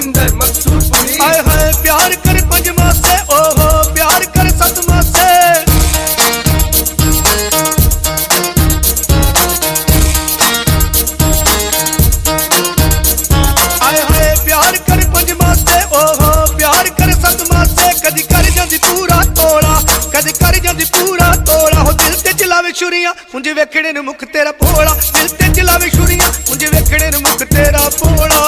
जलंधर मकसूदपुरी। हाय हाय प्यार कर पंज मासे, ओहो प्यार कर सत मासे। हाय हाय प्यार कर पंज मासे, ओहो प्यार कर सत मासे। कदी कर जांदी पूरा तोड़ा, कदी कर जांदी पूरा तोड़ा। हो दिल ते चलावे छुरियां मुंजे वेखणे नु मुख तेरा भोला। दिल ते चलावे छुरियां मुंजे वेखणे नु मुख तेरा भोला।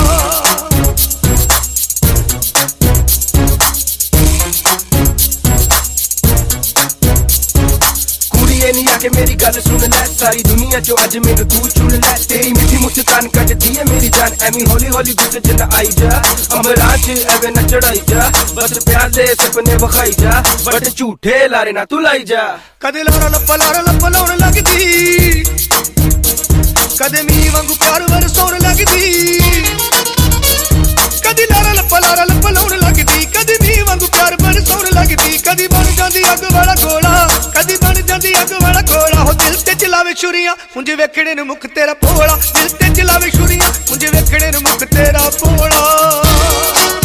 आके मेरी गल सुन लै, सारी दुनिया चो अज मेनू तू चुन लै। तेरी मीठी मुस्कान कटदी है मेरी जान, एवी हौली हौली गुस्से च न आई जा। अमरां च एवे न चढ़ाई जा, बस प्यार दे सपने वखाई जा। बट झूठे लारे ना तू लाई जा। कदे लारा लप्पा लाउन लगदी, कदे मी वांगू प्यार वरसौन लगदी। कदी लारा लप्पा लाउन लगदी, कदी मी वांगू प्यार वरसौन लगदी। कदी बन जांदी अग वाला गोला, कदी बन जांदी अग वाला गोला। हो दिल ते चलावे छुरियां मुंजे वेखणे नु मुख तेरा भोला। दिल ते चलावे छुरियां मुंजे वेखणे नु मुख तेरा भोला।